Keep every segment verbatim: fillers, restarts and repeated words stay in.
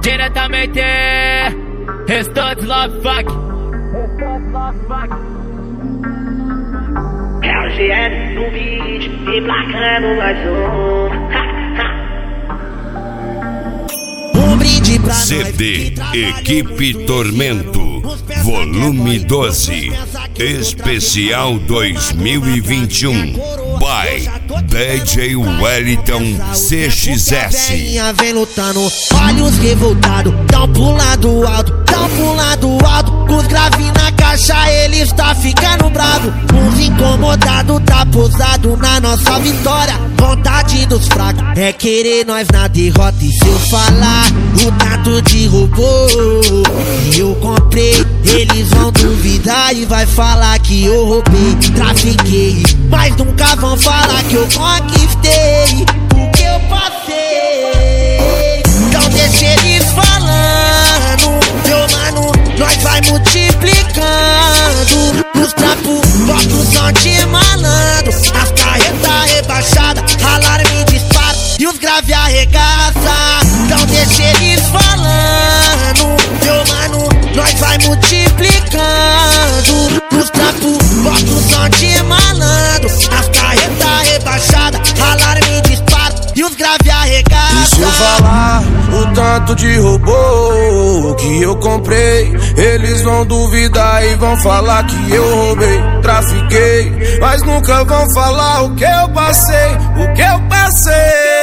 Diretamente, Restante Love Fuck. É o G L no beat, emplacando mais um. Um brinde pra C D Equipe Tormento, volume doze, especial dois mil e vinte e um, by D J Wellington C X S. Vem lutando, olha os revoltados, tão pro lado alto, tão pro lado alto. Os graves na caixa, ele está ficando bravo. Os incomodados tá posado na nossa vitória. Vontade dos fracos é querer nós na derrota. E se eu falar o tanto de robô que eu comprei, eles vão duvidar e vai falar que eu roubei, trafiquei, mas nunca vão falar que eu conquistei o que eu passei. Então deixa eles falando, meu mano, nós vai multiplicando. Os trampos, bota o som de malandro, as carretas rebaixadas, alarme dispara e os grave arregaça. Então deixa eles falando, meu mano, nós vai multiplicando. Os trampos, bota o som de malandro, as carretas rebaixadas, alarme dispara e os grave arregaça. E se eu falar o tanto de robô que eu comprei, eles vão duvidar e vão falar que eu roubei, trafiquei, mas nunca vão falar o que eu passei, o que eu passei.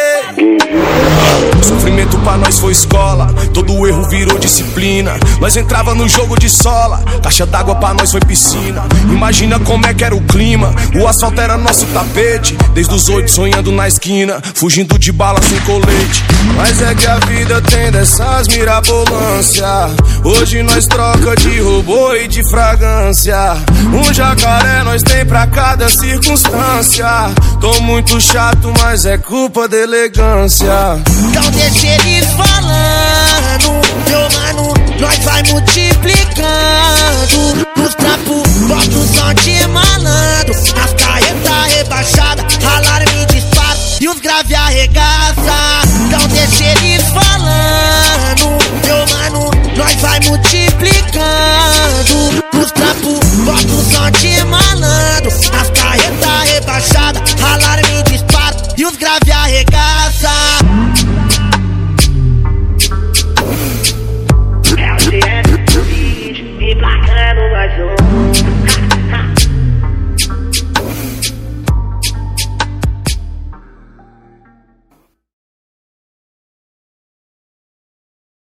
Sofrimento pra nós foi escola, todo erro virou disciplina. Nós entrava no jogo de sola, caixa d'água pra nós foi piscina. Imagina como é que era o clima, o asfalto era nosso tapete. Desde os oito sonhando na esquina, fugindo de bala sem colete. Mas é que a vida tem dessas mirabolância. Hoje nós troca de robô e de fragrância. Um jacaré nós tem pra cada circunstância. Tô muito chato, mas é culpa da elegância. Então deixa eles falando, meu mano, nós vai multiplicando. Os trampos, bota o som de malandro, as carretas rebaixadas, alarme dispara e os grave arregaça. Então deixa eles